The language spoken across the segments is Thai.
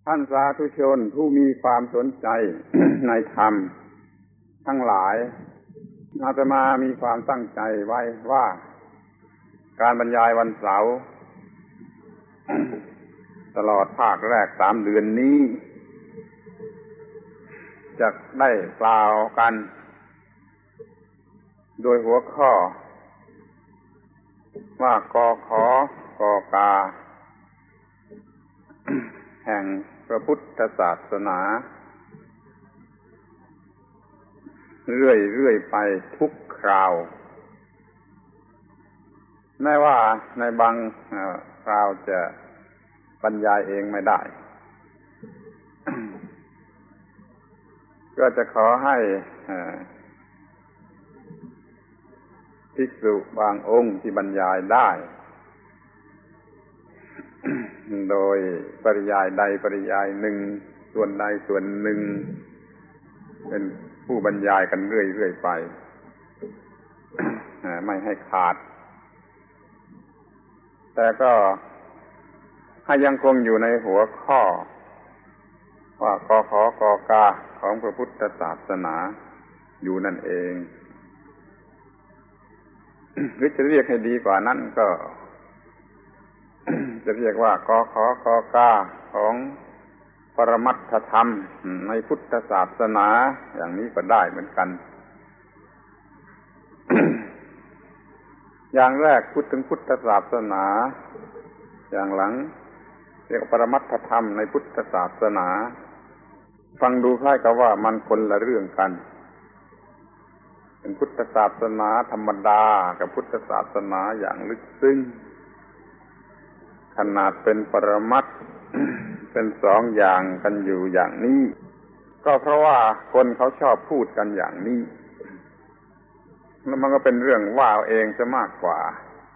ท่านสาธุชนผู้มีความสนใจ ในธรรมทั้งหลายอาตมามีความตั้งใจไว้ว่าการบรรยายวันเสาร์ ตลอดภาคแรก3 เดือนนี้จะได้กล่าวกันโดยหัวข้อว่ากขกกาแห่งพระพุทธศาสนาเรื่อยไปทุกคราวแม้ว่าในบางคราวจะบรรยายเองไม่ได้ ก็จะขอให้ภิกษุบางองค์ที่บรรยายได้ โดยปริยายใดปริยายหนึ่งส่วนใดส่วนหนึ่งเป็นผู้บรรยายกันเรื่อยไป ไม่ให้ขาดแต่ก็ให้ยังคงอยู่ในหัวข้อว่ากขกกาของพระพุทธศาสนาอยู่นั่นเอง หรือจะเรียกให้ดีกว่านั้นก็จะเรียกว่ากขกกาของปรมัตถธรรมในพุทธศาสนาอย่างนี้ก็ได้เหมือนกัน อย่างแรกพูดถึงพุทธศาสนาอย่างหลังเรียกปรมัตถธรรมในพุทธศาสนาฟังดูคล้ายกับว่ามันคนละเรื่องกันเป็นพุทธศาสนาธรรมดากับพุทธศาสนาอย่างลึกซึ้งขนาดเป็นปรมัตถ์ เป็นสองอย่างกันอยู่อย่างนี้ก็เพราะว่าคนเขาชอบพูดกันอย่างนี้แล้วมันก็เป็นเรื่องว่าเองจะมากกว่า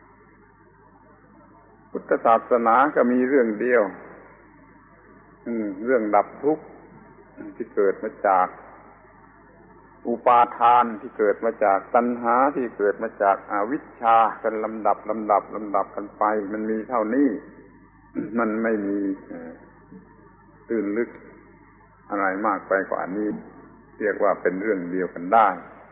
พุทธศาสนาก็มีเรื่องเดียวเรื่องดับทุกข์ที่เกิดมาจากอุปาทานที่เกิดมาจากตัณหาที่เกิดมาจากอวิชชาเป็นลำดับกันไปมันมีเท่านี้มันไม่มีตื้นลึกอะไรมากไปกว่านี้เรียกว่าเป็นเรื่องเดียวกันได้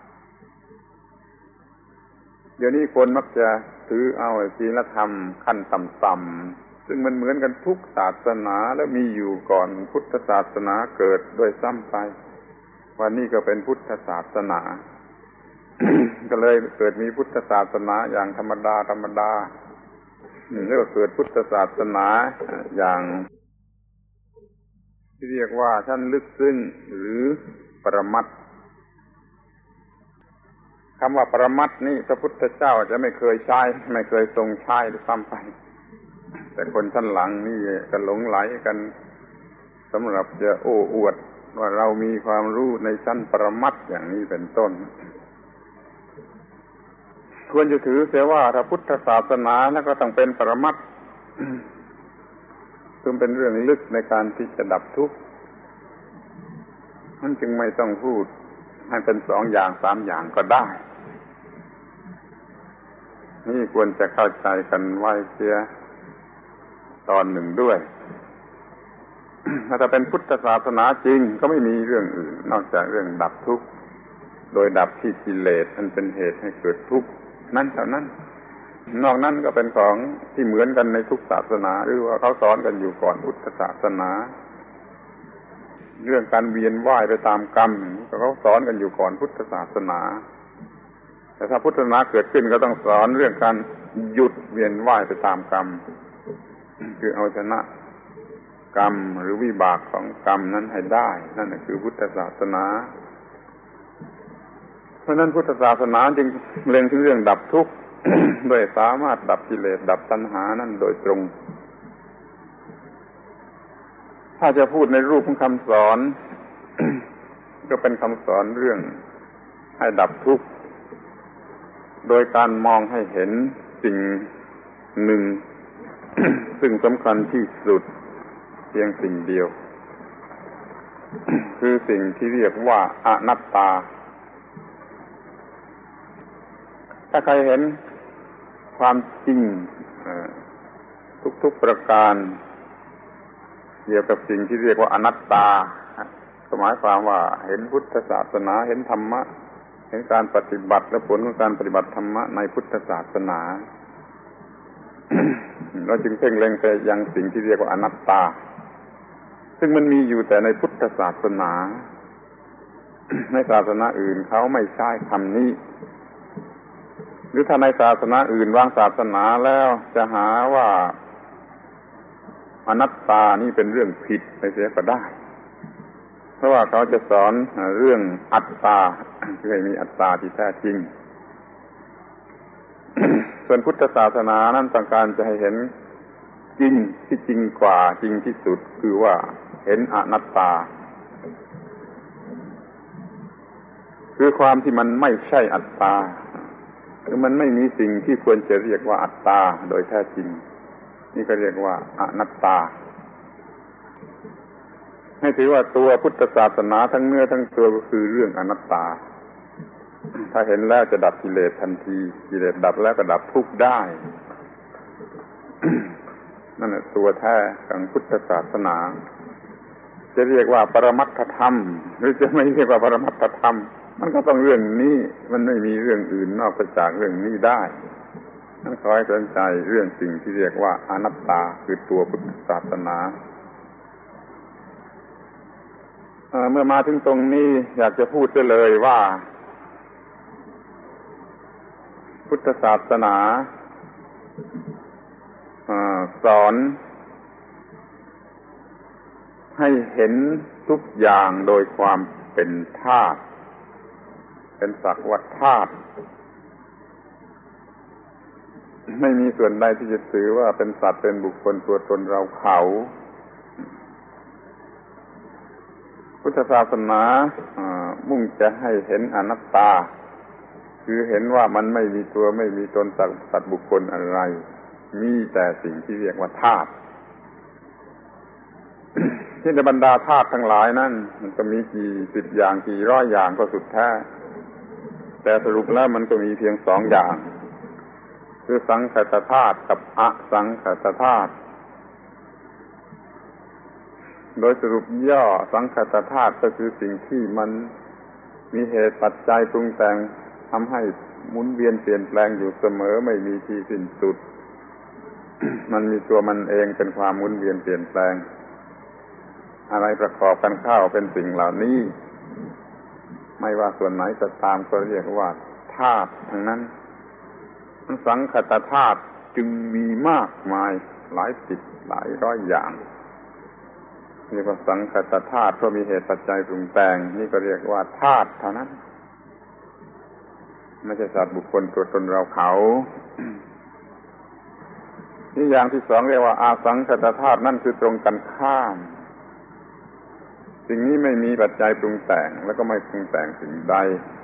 เดี๋ยวนี้คนมักจะถือเอาศีลธรรมขั้นต่ำๆซึ่งมันเหมือนกันทุกศาสนาและมีอยู่ก่อนพุทธศาสนาเกิดโดยซ้ำไปวันนี้ก็เป็นพุทธศาสนา ก็เลยเกิดมีพุทธศาสนาอย่างธรรมดาแล้วก็เกิดพุทธศาสนาอย่างที่เรียกว่าชั้นลึกซึ้งหรือปรมัตถ์คำว่าปรมัตถ์นี่พระพุทธเจ้าจะไม่เคยใช้ไม่เคยทรงใช้หรือซ้ำไปแต่คนชั้นหลังนี่ก็หลงไหลกันสำหรับจะโอ้อวดว่าเรามีความรู้ในชั้นปรมัตถ์อย่างนี้เป็นต้นควรจะถือเสียว่าถ้าพุทธศาสนาแล้วก็ต้องเป็นปรมัตถ์ซึ่งเป็นเรื่องลึกในการที่จะดับทุกข์มันจึงไม่ต้องพูดให้เป็น2 อย่าง 3 อย่างก็ได้นี่ควรจะเข้าใจกันไว้เสียตอนหนึ่งด้วยถ้าเป็นพุทธศาสนาจริงก็ไม่มีเรื่องอื่นนอกจากเรื่องดับทุกข์โดยดับที่กิเลสมันเป็นเหตุให้เกิดทุกข์นั่นเท่านั้นนอกนั้นก็เป็นของที่เหมือนกันในทุกศาสนาหรือว่าเขาสอนกันอยู่ก่อนพุทธศาสนาเรื่องการเวียนว่ายไปตามกรรมก็เขาสอนกันอยู่ก่อนพุทธศาสนาแต่ถ้าพุทธศาสนาเกิดขึ้นก็ต้องสอนเรื่องการหยุดเวียนว่ายไปตามกรรมคือเอาชนะกรรมหรือวิบากของกรรมนั้นให้ได้นั่นคือพุทธศาสนาเพราะนั้นพุทธศาสนาจึงเล็งถึงเรื่องดับทุกข์ โดยสามารถดับกิเลสดับตัณหานั่นโดยตรงถ้าจะพูดในรูปของคำสอน ก็เป็นคำสอนเรื่องให้ดับทุกข์โดยการมองให้เห็นสิ่งหนึ่ง ซึ่งสำคัญที่สุดเพียงสิ่งเดียว คือสิ่งที่เรียกว่าอนัตตาถ้าใครเห็นความจริงทุกๆประการเกี่ยวกับสิ่งที่เรียกว่าอนัตตาก็หมายความว่าเห็นพุทธศาสนาเห็นธรรมะเห็นการปฏิบัติและผลของการปฏิบัติธรรมะในพุทธศาสนา เราจึงเพ่งเล็งไปยังสิ่งที่เรียกว่าอนัตตาซึ่งมันมีอยู่แต่ในพุทธศาสนาในศาสนาอื่นเขาไม่ใช้คำนี้หรือถ้าในศาสนาอื่นวางศาสนาแล้วจะหาว่าอนัตตานี่เป็นเรื่องผิดไปเสียก็ได้เพราะว่าเขาจะสอนเรื่องอัตตาคือให้มีอัตตาที่แท้จริง ส่วนพุทธศาสนานั้นต้องการจะให้เห็นจริงที่จริงกว่าจริงที่สุดคือว่าเห็นอนัตตาคือความที่มันไม่ใช่อัตตาคือมันไม่มีสิ่งที่ควรจะเรียกว่าอัตตาโดยแท้จริงนี่ก็เรียกว่าอนัตตาให้ถือว่าตัวพุทธศาสนาทั้งเนื้อทั้งตัวก็คือเรื่องอนัตตาถ้าเห็นแล้วจะดับกิเลสทันทีกิเลสดับแล้วก็ดับทุกข์ได้ นั่นแหละตัวแท้ของพุทธศาสนาจะเรียกว่าปรมัตถธรรมหรือจะไม่เรียกว่าปรมัตถธรรมมันก็ต้องเรื่องนี้มันไม่มีเรื่องอื่นนอกจากเรื่องนี้ได้นั่นขอให้สนใจเรื่องสิ่งที่เรียกว่าอนัตตาคือตัวพุทธศาสนาเมื่อมาถึงตรงนี้อยากจะพูดเสียเลยว่าพุทธศาสนาสอนให้เห็นทุกอย่างโดยความเป็นธาตุเป็นสักว่าธาตุไม่มีส่วนใดที่จะถือว่าเป็นสัตว์เป็นบุคคลตัวตนเราเขาพุทธศาสนามุ่งจะให้เห็นอนัตตาคือเห็นว่ามันไม่มีตัวไม่มีตนสัตว์บุคคลอะไรมีแต่สิ่งที่เรียกว่าธาตุ ที่ในบรรดาธาตุทั้งหลายนั้นมันก็มีกี่สิบอย่างกี่ร้อยอย่างก็สุดแท้แต่สรุปแล้วมันก็มีเพียงสองอย่างคือสังขตธาตุกับอสังขตธาตุโดยสรุปย่อสังขตธาตุก็คือสิ่งที่มันมีเหตุปัจจัยปรุงแต่งทำให้หมุนเวียนเปลี่ยนแปลงอยู่เสมอไม่มีที่สิ้นสุด มันมีตัวมันเองเป็นความหมุนเวียนเปลี่ยนแปลงอะไรประกอบกันเข้าเป็นสิ่งเหล่านี้ไม่ว่าส่วนไหนก็ตามก็เรียกว่าธาตุทั้งนั้นสังขตธาตุจึงมีมากมายหลายสิบหลายร้อยอย่างเรียกว่าสังขตธาตุเพราะมีเหตุปัจจัยปรุงแต่งนี่ก็เรียกว่าธาตุเท่านั้นไม่ใช่สัตว์บุคคลตัวตนเราเขานี่อย่างที่สองเรียกว่าอาสังขตธาตุนั่นคือตรงกันข้ามสิ่งนี้ไม่มีปัจจัยปรุงแต่งแล้วก็ไม่ปรุงแต่งสิ่งใด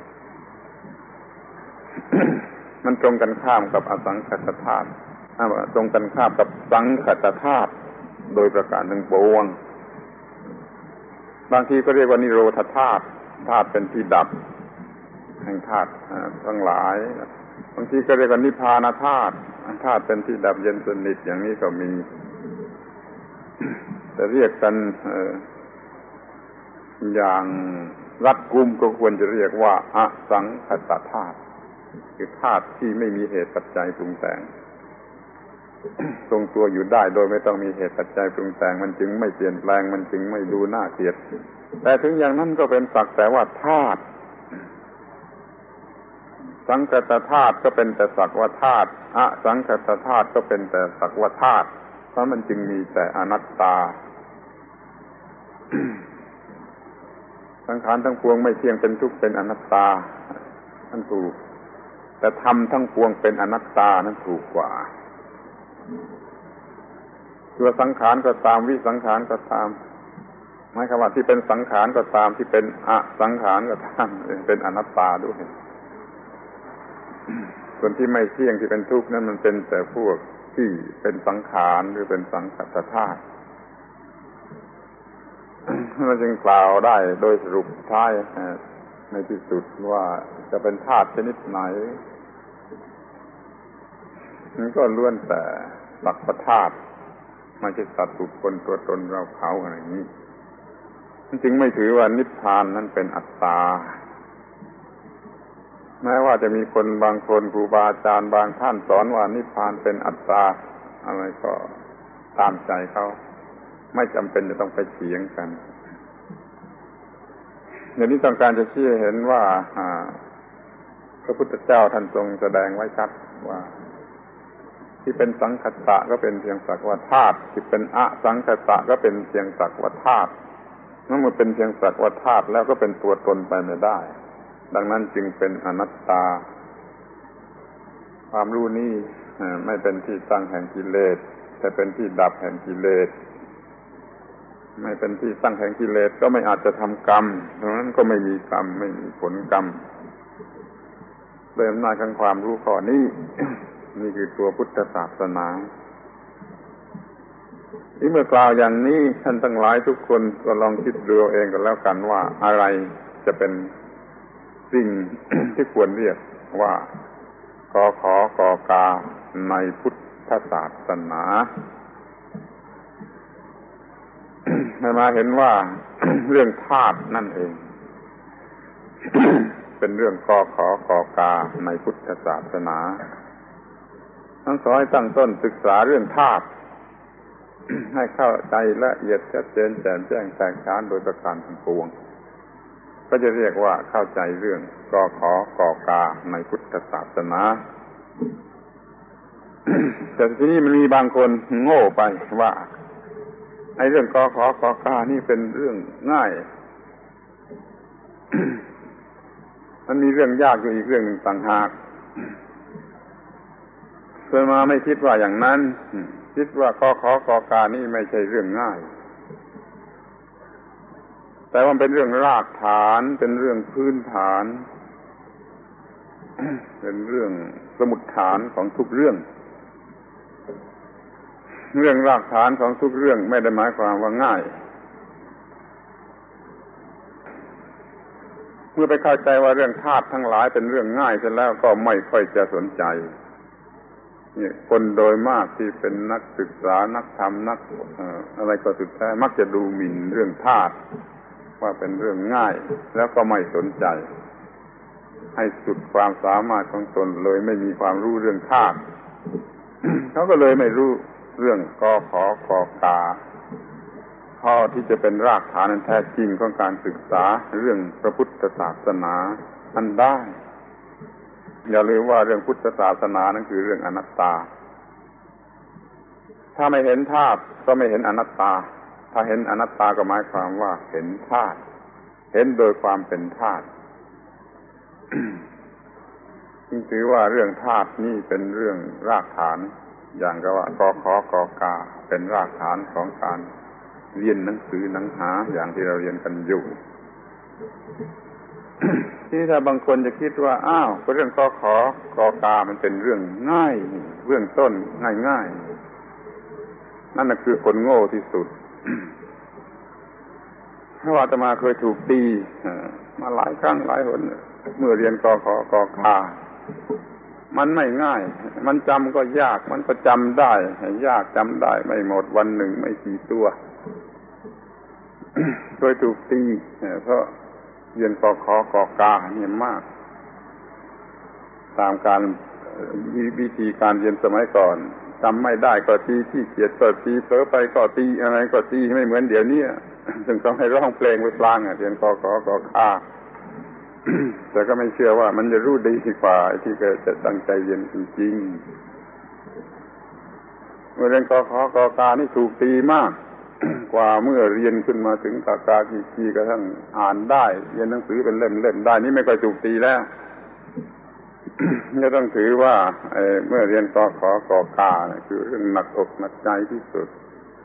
มันตรงกันข้ามกับอสังขตธาตุตรงกันข้ามกับสังขตธาตุโดยประการทั้งปวงบางทีก็เรียกว่านิโรธธาตุธาตุเป็นที่ดับแห่งธาตุทั้งหลายบางทีก็เรียกว่านิพพานธาตุธาตุเป็นที่ดับเย็นสนิทอย่างนี้ก็มีแต่เรียกกันอย่างรัดกุมก็ควรจะเรียกว่าอสังขตธาตุคือธาตุที่ไม่มีเหตุปัจจัยปรุงแต่งทรงตัวอยู่ได้โดยไม่ต้องมีเหตุปัจจัยปรุงแต่งมันจึงไม่เปลี่ยนแปลงมันจึงไม่ดูน่าเกลียดแต่ถึงอย่างนั้นก็เป็นสักแต่ว่าธาตุสังคตธาตุก็เป็นแต่สักว่าธาตุอสังคตธาตุก็เป็นแต่สักว่าธาตุเพราะมันจึงมีแต่อนัตตา สังขารทั้งปวงไม่เที่ยงเป็นทุกข์เป็นอนัตตานั่นถูกแต่ธรรมทั้งปวงเป็นอนัตตานั่นถูกกว่าตัวสังขารก็ตามวิสังขารก็ตามหมายความว่าที่เป็นสังขารก็ตามที่เป็นอสังขารก็ตามเป็นอนัตตาด้วยส่วนที่ไม่เที่ยงที่เป็นทุกข์นั้นมันเป็นแต่พวกที่เป็นสังขารหรือเป็นสังขตธาตุเราจึงกล่าวได้โดยสรุปท้ายในที่สุดว่าจะเป็นธาตุชนิดไหนมันก็ล้วนแต่สักว่าธาตุไม่ใช่สัตว์บุคคลตัวตนเราเขาอะไรอย่างนี้จึงไม่ถือว่านิพพานนั้นเป็นอัตตาแม้ว่าจะมีคนบางคนครูบาอาจารย์บางท่านสอนว่านิพพานเป็นอัตตาอะไรก็ตามใจเขาไม่จำเป็นจะต้องไปเถียงกันอย่างนี้ต้องการจะชี้ให้เห็นว่าพระพุทธเจ้าท่านทรงแสดงไว้ชัดว่าที่เป็นสังคตะก็เป็นเพียงสักว่าธาตุที่เป็นอสังคตะก็เป็นเพียงสักว่าธาตุเมื่อเป็นเพียงสักว่าธาตุแล้วก็เป็นตัวตนไปไม่ได้ดังนั้นจึงเป็นอนัตตาความรู้นี้ไม่เป็นที่ตั้งแห่งกิเลสแต่เป็นที่ดับแห่งกิเลสไม่เป็นที่ตั้งแห่งกิเลสก็ไม่อาจจะทำกรรมดังนั้นก็ไม่มีกรรมไม่มีผลกรรมโดยอำนาจของความรู้ข้อนี้ นี่คือตัวพุทธศาสนาที่เมื่อกล่าวอย่างนี้ท่านทั้งหลายทุกคนก็ลองคิดดูเองกันแล้วกันว่าอะไรจะเป็นสิ่ง ที่ควรเรียกว่ากขกกาในพุทธศาสนาให้มาเห็นว่า เรื่องธาตุนั่นเอง เป็นเรื่องกขกกาในพุทธศาสนาทั้งขอให้ตั้งต้นศึกษาเรื่องธาตุให้เข้าใจละเอียดชัดเจนแจ่มแจ้งแตกฉานโดยประการทั้งปวงก็จะเรียกว่าเข้าใจเรื่องกขกกาในพุทธศาสนา แต่ทีนี้มันมีบางคนโง่ไปว่าไอ้เรื่องกขกกานี่เป็นเรื่องง่าย มันมีเรื่องยากอยู่อีกเรื่องหนึ่งต่างหากเคยมาไม่คิดว่าอย่างนั้นคิดว่ากขกกานี่ไม่ใช่เรื่องง่ายแต่ว่าเป็นเรื่องรากฐานเป็นเรื่องพื้นฐาน เป็นเรื่องสมุดฐานของทุกเรื่องรากฐานของทุกเรื่องไม่ได้หมายความว่าง่ายเมื่อไปเข้าใจว่าเรื่องธาตุทั้งหลายเป็นเรื่องง่ายเสร็จแล้วก็ไม่ค่อยจะสนใจนี่คนโดยมากที่เป็นนักศึกษานักธรรมนักอะไรก็สุดแท้มักจะดูหมิ่นเรื่องธาตุว่าเป็นเรื่องง่ายแล้วก็ไม่สนใจให้สุดความสามารถของตนเลยไม่มีความรู้เรื่องธาตุ เขาก็เลยไม่รู้เรื่องกขกกาพอที่จะเป็นรากฐานอันแท้จริงของการศึกษาเรื่องพระพุทธศาสนาอันได้อย่าลืมว่าเรื่องพุทธศาสนานั้นคือเรื่องอนัตตาถ้าไม่เห็นธาตุก็ไม่เห็นอนัตตาถ้าเห็นอนัตตาก็หมายความว่าเห็นธาตุเห็นโดยความเป็นธาตุ จึงถือว่าเรื่องธาตุนี่เป็นเรื่องรากฐานอย่างกับว่ากขกกาเป็นรากฐานของการเรียนหนังสือหนังหาอย่างที่เราเรียนกันอยู่ ที่ถ้าบางคนจะคิดว่าอ้าวเรื่องกขกกามันเป็นเรื่องง่ายเรื่องต้นง่ายๆนั่นน่ะคือคนโง่ที่สุด เพราะว่าอาตมาเคยถูกตีมาหลายครั้งหลายหนเมื่อเรียนกขกกามันไม่ง่ายมันจำก็ยากมันก็จำได้ยากจำได้ไม่หมดวันหนึ่งไม่กี่ตัว เคยถูกตีเพราะเรียนกขกกาเนี่ยมากตามการวิธีการเรียนสมัยก่อนจำไม่ได้ก็ตีที่เกียจก็ตีเผลอไปก็ตีอะไรก็ตีไม่เหมือนเดี๋ยวนี้จึงต้องให้ร้องเพลงไปพลางเรียนกขกกา แต่ก็ไม่เชื่อว่ามันจะรู้ดีกว่าที่เคยจะตั้งใจเรียนจริงๆเมื่อเรียนกขกกานี่ถูกตีมาก กว่าเมื่อเรียนขึ้นมาถึงกากากีกระทั่งอ่านได้เรียนหนังสือเป็นเล่มๆได้นี่ไม่ค่อยถูกตีแล้ว จะต้องถือว่าเมื่อเรียนกขกกาคือเรื่องหนักอกหนักใจที่สุด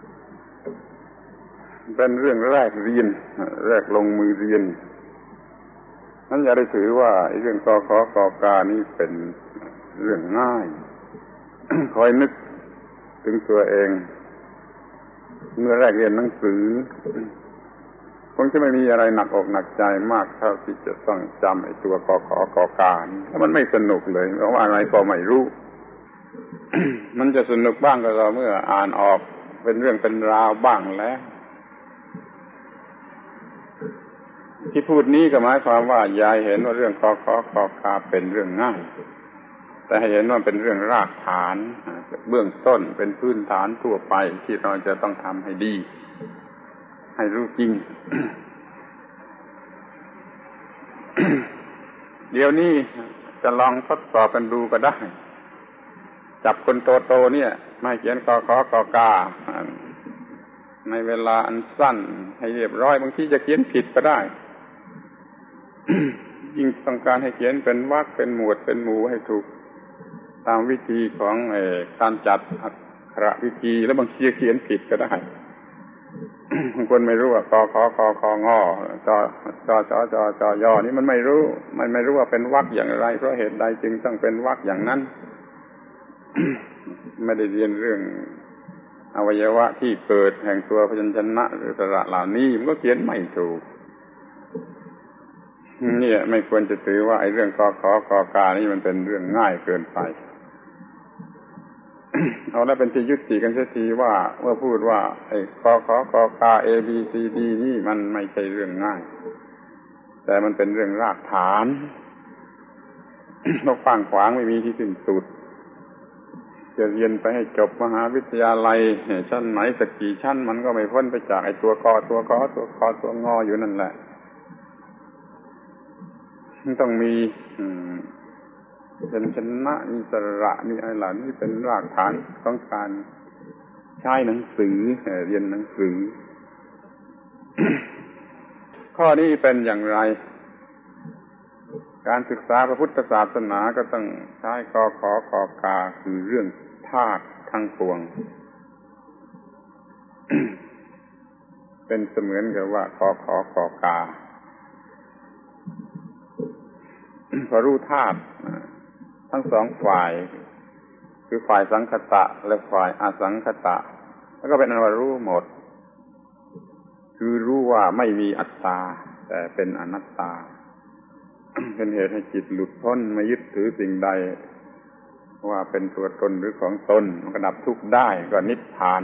เป็นเรื่องแรกเรียนแรกลงมือเรียนนั้นอย่าได้ถือว่าเรื่องกขกกานี่เป็นเรื่องง่าย คอยนึกถึงตัวเองเมื่อแรกเรียนหนังสือคงจะไม่มีอะไรหนักอกหนักใจมากเท่าที่จะต้องจำไอ้ตัวกขกกาแล้วมันไม่สนุกเลยเพราะว่าอะไรก็ไม่รู้ มันจะสนุกบ้างก็ต่อเมื่ออ่านออกเป็นเรื่องเป็นราวบ้างแล้วที่พูดนี้ก็หมายความว่าอย่าเห็นว่าเรื่องกขกกาเป็นเรื่องง่ายแต่ให้เห็นว่าเป็นเรื่องรากฐานเบื้องต้นเป็นพื้นฐานทั่วไปที่เราจะต้องทำให้ดีให้รู้จริง เดี๋ยวนี้จะลองทดสอบกันดูก็ได้จับคนโตๆเนี่ยมาเขียนกขกกาในเวลาอันสั้นให้เรียบร้อยบางทีจะเขียนผิดก็ได้ ยิ่งต้องการให้เขียนเป็นวรรคเป็นหมวดเป็นหมู่ให้ถูกตามวิธีของการจัดอักขระวิธีแล้วบางทีเขียนผิดก็ได้ บางคนไม่รู้ว่ากขกคงจจยนี่มันไม่รู้ว่าเป็นวรรคอย่างไรเพราะเหตุใดจึงต้องเป็นวรรคอย่างนั้น ไม่ได้เรียนเรื่องอวัยวะที่เกิดแห่งตัวพยัญชนะหรือสระเหล่านี้มันก็เขียนไม่ถูกเนี่ยไม่ควรจะถือว่าไอ้เรื่องกขกกานี่มันเป็นเรื่องง่ายเกินไป เอาแล้วเป็นที่ยุติกันเสียทีว่าเมื่อพูดว่าไอ้กขกกา A B C D นี่มันไม่ใช่เรื่องง่ายแต่มันเป็นเรื่องรากฐานเราฟังขวางไม่มีที่สิ้นสุดจะเรียนไปให้จบมหาวิทยาลัยชั้นไหนสักกี่ชั้นมันก็ไม่พ้นไปจากไอ้ตัวกตัวขตัวคตัวงออยู่นั่นแหละมันต้องมีเป็นชนะมีสระมีอะไรเหล่านี้เป็นรากฐานของการใช้หนังสือเรียนหนังสือ ข้อนี้เป็นอย่างไรการศึกษาพระพุทธศาสนาก็ต้องใช้กขกกาคือเรื่องธาตุทั้งปวง เป็นเสมือนกับว่ากขกกา พอรู้ธาตุทั้งสองฝ่ายคือฝ่ายสังคตะและฝ่ายอสังคตะแล้วก็เป็นอันว่ารู้หมดคือรู้ว่าไม่มีอัตตาแต่เป็นอนัตตา เป็นเหตุให้จิตหลุดพ้นไม่ยึดถือสิ่งใดว่าเป็นตัวตนหรือของตนมันก็ดับทุกข์ได้ก็นิพพาน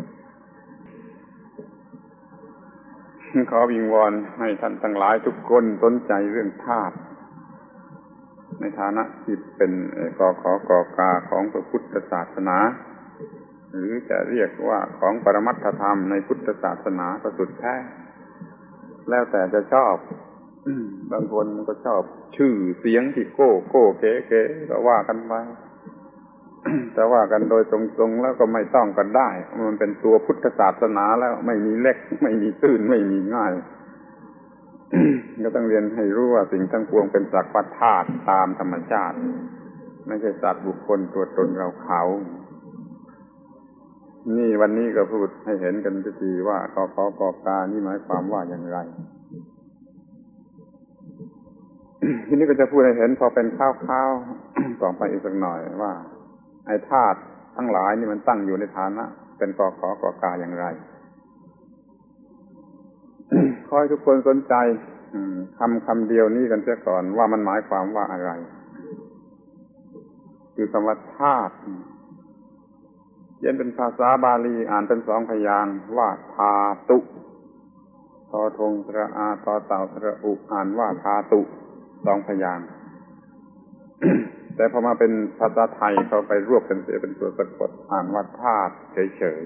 ขอวิงวอนให้ท่านทั้งหลายทุกคนสนใจเรื่องธาตุในฐานะที่เป็นกขกกาของพระพุทธศาสนาหรือจะเรียกว่าของปรมัตถธรรมในพุทธศาสนาก็สุดแท้แล้วแต่จะชอบบางคนก็ชอบชื่อเสียงที่โก้เก๋ๆก็ว่ากันไป แต่ว่ากันโดยตรงๆแล้วก็ไม่ต้องกันได้มันเป็นตัวพุทธศาสนาแล้วไม่มีเล็กไม่มีตื้นไม่มีง่าย ก็ต้องเรียนให้รู้ว่าสิ่งทั้งปวงเป็นสักว่าธาตุตามธรรมชาติไม่ใช่สัตว์บุคคลตัวตนเราเขานี่วันนี้ก็พูดให้เห็นกันทีว่ากขกกานี่หมายความว่าอย่างไร ทีนี้ก็จะพูดให้เห็นพอเป็นข้าวๆต่อไปอีกสักหน่อยว่าไอ้ธาตุทั้งหลายนี่มันตั้งอยู่ในฐานะเป็นกขกกาอย่างไร ขอให้ทุกคนสนใจคำเดียวนี้กันเสียก่อนว่ามันหมายความว่าอะไรคือคำว่าธาตุเขียนเป็นภาษาบาลีอ่านเป็นสองพยางค์ว่าธาตุทอทงสระอาทอเต่าสระอุอ่านว่าธาตุสองพยางค์ แต่พอมาเป็นภาษาไทยเขาไปรวบกันเสียเป็นตัวสะกดอ่านว่าธาตุเฉย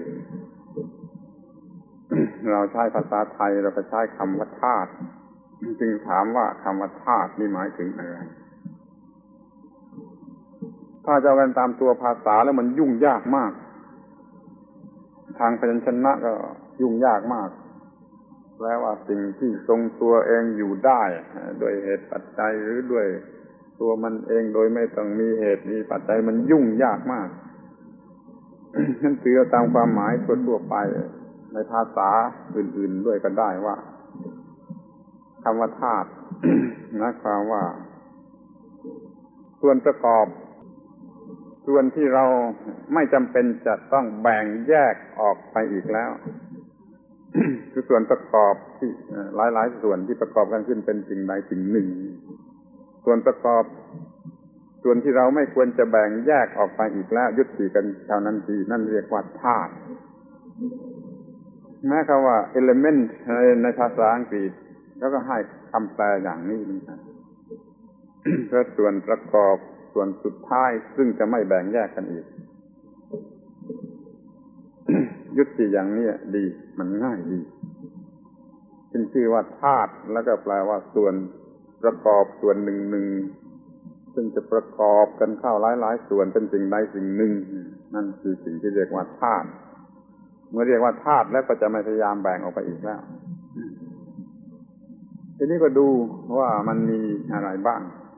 ๆ เราใช้ภาษาไทยเราก็ใช้คำว่าธาตุจึงถามว่าคำว่าธาตุนี่หมายถึงอะไรถ้าจะเอากันตามตัวภาษาแล้วมันยุ่งยากมากทางพยัญชนะก็ยุ่งยากมากแปลว่าสิ่งที่ทรงตัวเองอยู่ได้โดยเหตุปัจจัยหรือด้วยตัวมันเองโดยไม่ต้องมีเหตุมีปัจจัยมันยุ่งยากมากนั่นคือตามความหมายทั่วๆไปในภาษาอื่นๆด้วยก็ได้ว่าคำว่าธาตุ หมายความว่าส่วนประกอบส่วนที่เราไม่จำเป็นจะต้องแบ่งแยกออกไปอีกแล้ว คือส่วนประกอบที่หลายๆส่วนที่ประกอบกันขึ้นเป็นสิ่งใดสิ่งหนึ่งส่วนประกอบส่วนที่เราไม่ควรจะแบ่งแยกออกไปอีกแล้วยุติกันเท่านั้นทีนั่นเรียกว่าธาตุแม้คำว่า element ในภาษาอังกฤษแล้วก็ให้คำแปลอย่างนี้เหมือนกันเพราะส่วนประกอบส่วนสุดท้ายซึ่งจะไม่แบ่งแยกกันอีก ยุติอย่างนี้ดีมันง่ายดีเป็นชื่อว่าธาตุแล้วก็แปลว่าส่วนประกอบส่วนหนึ่งซึ่งจะประกอบกันเข้าหลายๆส่วนเป็นสิ่งใดสิ่งหนึ่งนั่นคือสิ่งที่เรียกว่าธาตุเมื่อเรียกว่าธาตุแล้วก็จะไม่พยายามแบ่งออกไปอีกแล้วทีนี้ก็ดูว่ามันมีอะไรบ้าง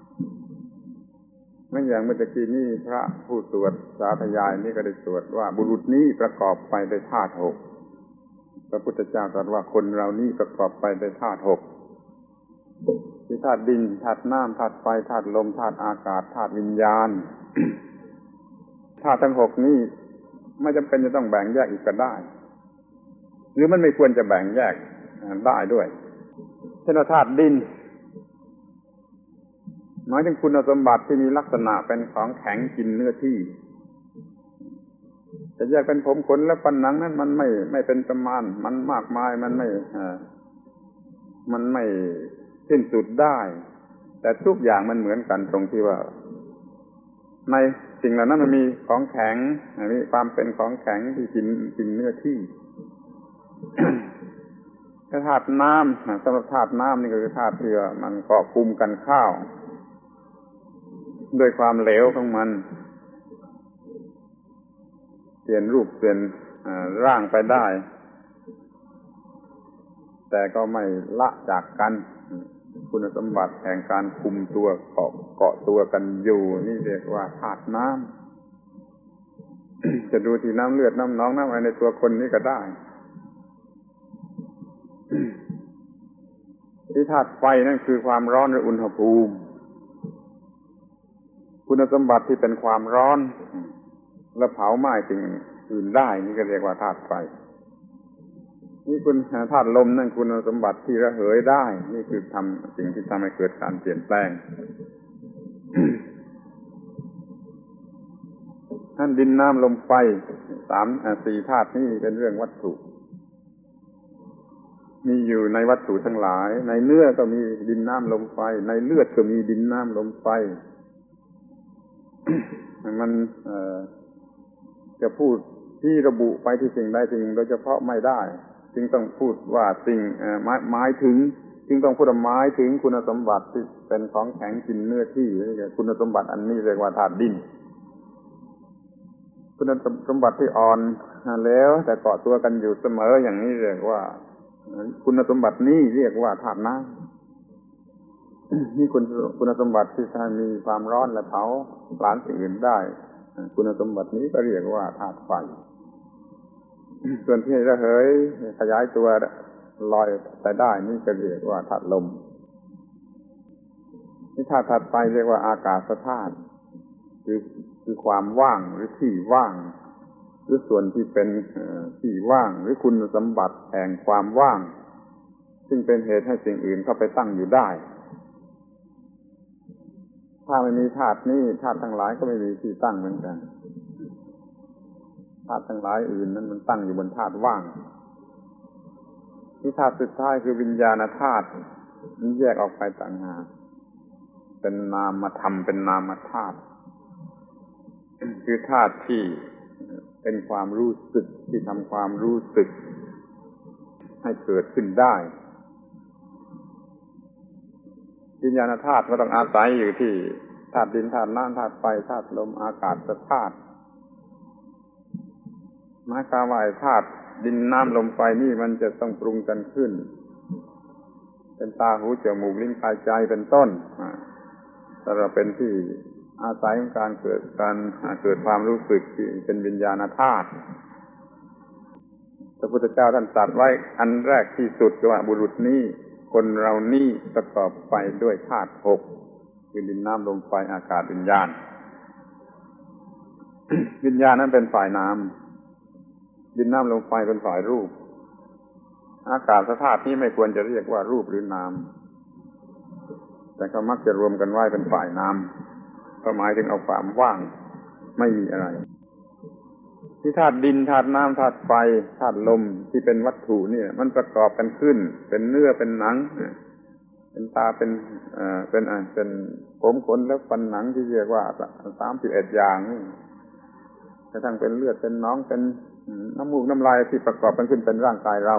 เมื่ออย่างเมื่อกี้นี้พระผู้สวดสาธยายนี่ก็ได้สวดว่าบุรุษนี้ประกอบไปด้วยธาตุหกพระพุทธเจ้าตรัสว่าคนเรานี้ประกอบไปด้วยธาตุหกคือธาตุดินธาตุน้ำธาตุไฟธาตุลมธาตุอากาศธาตุวิญญาณ ธาตุทั้งหกนี้ไม่จำเป็นจะต้องแบ่งแยกอีกก็ได้หรือมันไม่ควรจะแบ่งแยกได้ด้วยเช่นธาตุดินหมายถึงคุณสมบัติที่มีลักษณะเป็นของแข็งกินเนื้อที่จะแยกเป็นผมขนและฟันหนังนั้นมันไม่เป็นประมาณมันมากมายมันไม่สิ้นสุดได้แต่ทุกอย่างมันเหมือนกันตรงที่ว่าในสิ่งเหล่านั้นมันมีของแข็งมีความเป็นของแข็งที่กินเนื้อที่ ธาตุน้ำสำหรับธาตุน้ำนี่ก็คือธาตุที่มันเกาะกลุ่มกันเข้าด้วยความเหลวของมันเปลี่ยนรูปเปลี่ยนร่างไปได้แต่ก็ไม่ละจากกันคุณสมบัติแห่งการคุมตัวเกาะตัวกันอยู่นี่เรียกว่าธาตุน้ำ จะดูที่น้ำเลือดน้ำหนองน้ำอะไรในตัวคนนี่ก็ได้ที่ธาตุไฟนั่นคือความร้อนหรืออุณหภูมิคุณสมบัติที่เป็นความร้อนและเผาไหม้สิ่งอื่นได้นี่ก็เรียกว่าธาตุไฟนี่คุณธาตุลมนั่นคุณสมบัติที่ระเหยได้นี่คือสิ่งที่ทำให้เกิดการเปลี่ยนแปลง ท่านดินน้ำลมไฟ4ธาตุนี้เป็นเรื่องวัตถุมีอยู่ในวัตถุทั้งหลายในเนื้อก็มีดินน้ำลมไฟในเลือดก็มีดินน้ำลมไฟ มันจะพูดที่ระบุไปที่สิ่งใดสิ่งโดยเฉพาะไม่ได้จึงต้องพูดว่าสิ่งหมายถึงจึงต้องพูดหมายถึงคุณสมบัติที่เป็นของแข็งกินเนื้อที่คุณสมบัติอันนี้เรียกว่าธาตุดินคุณสมบัติที่อ่อนแล้วแต่เกาะตัวกันอยู่เสมออย่างนี้เรียกว่าคุณสมบัตินี้เรียกว่าธาตุน้ำนี่คุณสมบัติที่ถ้ามีความร้อนและเผาผลาญสิ่งอื่นได้คุณสมบัตินี้ก็เรียกว่าธาตุไฟส่วนที่ระเหยขยายตัวลอยไปได้นี่ก็เรียกว่าธาตุลมนี่ธาตุไฟเรียกว่าอากาศธาตุคือความว่างหรือที่ว่างหรือส่วนที่เป็นที่ว่างหรือคุณสมบัติแห่งความว่างซึ่งเป็นเหตุให้สิ่งอื่นเข้าไปตั้งอยู่ได้ถ้าไม่มีธาตุนี้ธาตุทั้งหลายก็ไม่มีที่ตั้งเหมือนกันธาตุทั้งหลายอื่นนั้นมันตั้งอยู่บนธาตุว่างที่ธาตุสุดท้ายคือวิญญาณธาตุมันแยกออกไปต่างหากเป็นนามธรรมเป็นนามธาตุคือธาตุที่เป็นความรู้สึกที่ทำความรู้สึกให้เกิดขึ้นได้วิญญาณธาตุก็ต้องอาศัยอยู่ที่ธาตุดินธาตุน้ำธาตุไฟธาตุลมอากาศธาตุหมายความว่าธาตุดินน้ำลมไฟนี่มันจะต้องปรุงกันขึ้นเป็นตาหูจมูกลิ้นกายใจเป็นต้นแต่เราเป็นที่อาศัยของการเกิดความรู้สึกที่เป็นวิญญาณธาตุพระพุทธเจ้าท่านตรัสไว้อันแรกที่สุดว่าบุรุษนี้คนเรานี่ประกอบไปด้วยธาตุหกคือดินน้ำลมไฟอากาศวิญญาณ วิญญาณนั้นเป็นฝ่ายน้ำดินน้ำลมไฟเป็นฝ่ายรูปอากาศธาตุนี้ไม่ควรจะเรียกว่ารูปหรือนามแต่ก็มักจะรวมกันไว้เป็นฝ่ายน้ำก็หมายถึงเอาความว่างไม่มีอะไรที่ธาตุดินธาตุน้ำธาตุไฟธาตุลมที่เป็นวัตถุเนี่ยมันประกอบกันขึ้นเป็นเนื้อเป็นหนังเป็นตาเป็นผมขนและฟันหนังที่เรียกว่า31อย่างนี่กระทั่งเป็นเลือดเป็นหนองเป็นน้ำมูกน้ำลายที่ประกอบกันขึ้นเป็นร่างกายเรา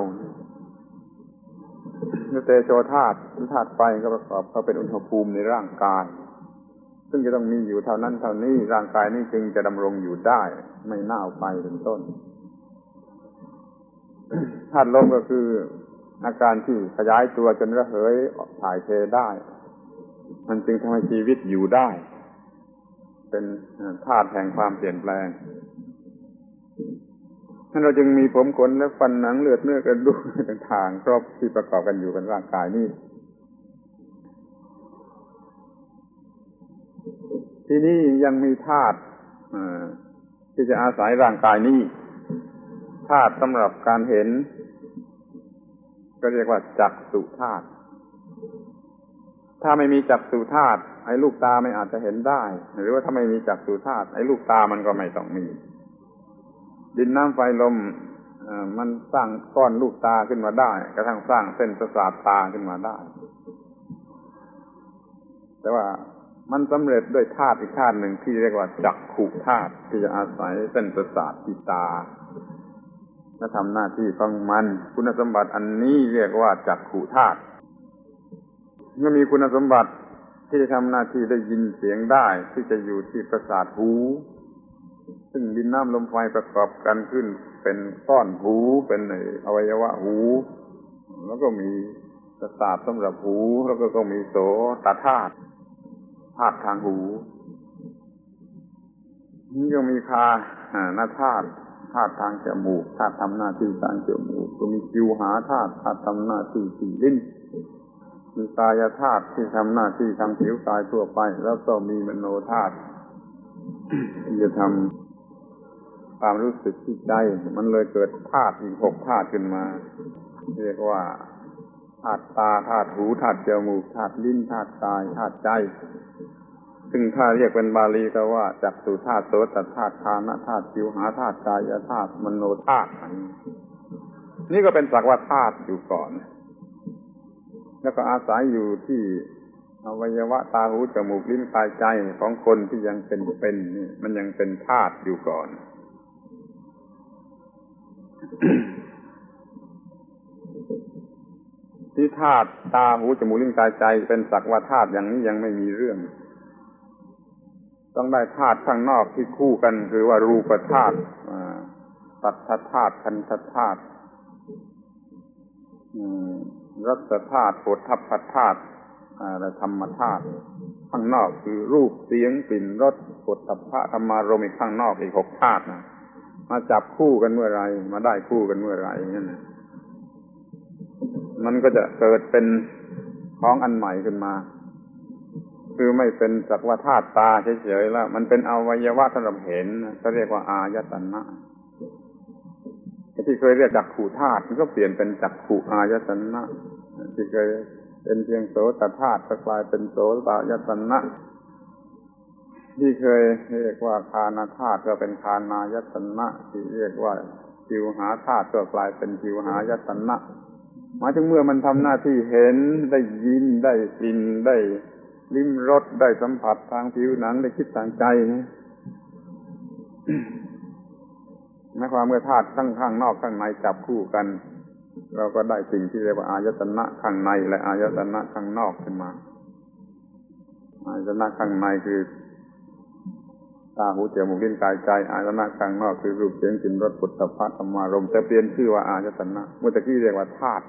เตโชธาตุธาตุไฟก็ประกอบเขาเป็นอุณหภูมิในร่างกายซึ่งจะต้องมีอยู่เท่านั้นเท่านี้ร่างกายนี้จึงจะดำรงอยู่ได้ไม่เน่าไปเป็นต้นธาตุลมก็คืออาการที่ขยายตัวจนระเหยถ่ายเทได้มันจึงทำให้ชีวิตอยู่ได้เป็นธาตุแห่งความเปลี่ยนแปลงนั้นเราจึงมีผมขนและฟันหนังเลือดเนื้อกระดูกต่างๆครบที่ประกอบกันอยู่เป็นร่างกายนี้ที่นี่ยังมีธาตุที่จะอาศัยร่างกายนี้ธาตุสำหรับการเห็นก็เรียกว่าจักษุธาตุถ้าไม่มีจักษุธาตุไอ้ลูกตาไม่อาจจะเห็นได้หรือว่าถ้าไม่มีจักษุธาตุไอ้ลูกตามันก็ไม่ต้องมีดินน้ำไฟลมมันสร้างก้อนลูกตาขึ้นมาได้กระทั่งสร้างเส้นประสาทตาขึ้นมาได้แต่ว่ามันสำเร็จด้วยธาตุอีกธาตุหนึ่งที่เรียกว่าจักขุธาตุที่จะอาศัยเส้นประสาทที่ตาและทำหน้าที่ของมันคุณสมบัติอันนี้เรียกว่าจักขุธาตุเมื่อมีคุณสมบัติที่จะทำหน้าที่ได้ยินเสียงได้ที่จะอยู่ที่ประสาทหูซึ่งดินน้ำลมไฟประกอบกันขึ้นเป็นก้อนหูเป็นอวัยวะหูแล้วก็มีประสาทสำหรับหูแล้วก็มีโสตธาตุธาตุทางหูนี่ก็มีคานาธาตุธาตุทางจมูกธาตุทำหน้าที่ทางจมูกก็มีชิวหาธาตุธาตุทำหน้าที่ที่ลิ้นมีกายธาตุที่ทำหน้าที่ทางผิวกายทั่วไปแล้วก็มีมโนธาตุที่จะทำความรู้สึกที่ใจมันเลยเกิดธาตุอีก6ธาตุขึ้นมาเรียกว่าธาตุตาธาตุหูธาตุจมูกธาตุลิ้นธาตุกายธาตุใจซึ่งถ้าเรียกเป็นบาลีก็ว่าจักษุธาตุโสตธาตุคานธาตุชิวหาธาตุกายธาตุมโนธาตุนี่ก็เป็นสักว่าธาตุอยู่ก่อนแล้วก็อาศัยอยู่ที่อวัยวะตาหูจมูกลิ้นกายใจของคนที่ยังเป็นนี่มันยังเป็นธาตุอยู่ก่อน ที่ธาตุตาหูจมูกลิ้นกายใจเป็นสักว่าธาตุอย่างนี้ยังไม่มีเรื่องต้องได้ธาตุข้างนอกที่คู่กันคือว่ารูปธาตุปัฏฐธาตุคันธธาตุรสธาตุโผฏฐัพพธาตุและธรรมธาตุข้างนอกคือรูปเสียงกลิ่นรสโผฏฐัพพะธรรมารมณ์อีกข้างนอกอีก6ธาตุนะมาจับคู่กันเมื่อไรมาได้คู่กันเมื่อไรนั่นนะมันก็จะเกิดเป็นของอันใหม่ขึ้นมาคือไม่เป็นสักว่าธาตุตาเฉยๆแล้วมันเป็นอวัยวะสำหรับเห็นเขาเรียกว่าอายตนะที่เคยเรียกจักขุธาตุมันก็เปลี่ยนเป็นจักขุอายตนะที่เคยเป็นเพียงโสตธาตุก็กลายเป็นโสตายตนะที่เคยเรียกว่าคานธาตุก็เป็นคานายตนะที่เรียกว่าชิวหาธาตุก็กลายเป็นชิวหายตนะหมายถึงเมื่อมันทำหน้าที่เห็นได้ยินได้กลิ่นได้ลิ้มรสได้สัมผัสทางผิวหนังได้คิดทางใจหมายความเมื่อธาตุทั้งข้างนอกข้างในจับคู่กันเราก็ได้สิ่งที่เรียกว่าอายตนะข้างในและอายตนะข้างนอกขึ้นมาอายตนะข้างในคือตาหูจมูกลิ้นกายใจอายตนะข้างนอกคือรูปเสียงกลิ่นรสโผฏฐัพพะธรรมารมณ์แต่เปลี่ยนชื่อว่าอายตนะเมื่อกี้เรียกว่าธาตุ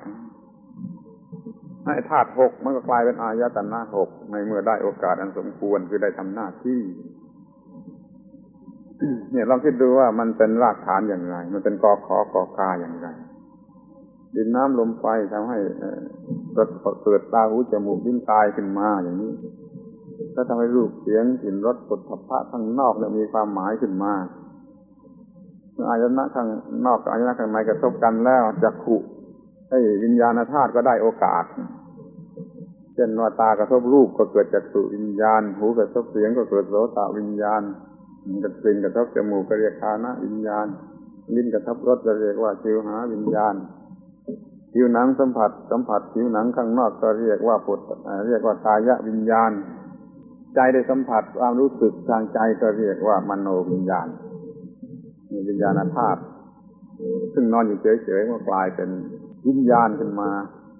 ให้ธาตุ6มันก็กลายเป็นอายตนะ6ในเมื่อได้โอกาสอันสมควรคือได้ทำหน้าที่เนี่ยลองคิดดูว่ามันเป็นรากฐานอย่างไรมันเป็นกอขอกอกาอย่างไรดินน้ำลมไฟทำให้เกิดตาหูจมูกลิ้นกายขึ้นมาอย่างนี้ก็ทำให้รูปเสียงกลิ่นรสโผฏฐัพพะข้างนอกเนี่ยมีความหมายขึ้นมาเมื่ออายตนะข้างนอกกับอายตนะข้างในกระทบกันแล้วจักขุวิญญาณธาตุก็ได้โอกาสเช่นว่าตากระทบรูปก็เกิดจักษุวิญญาณหูกระทบเสียงก็เกิดโสตวิญญาณกลิ่นกระทบจมูกก็เรียกฆานะวิญญาณลิ้นกระทบรสก็เรียกว่าชิวหาวิญญาณผิวหนังสัมผัสผิวหนังข้างนอกก็เรียกว่าเรียกว่ากายวิญญาณใจได้สัมผัสความรู้สึกทางใจก็เรียกว่ามโนวิญญาณมีวิญญาณธาตุซึ่งนอนอยู่เฉยๆก็กลายเป็นวิญญาณขึ้นมา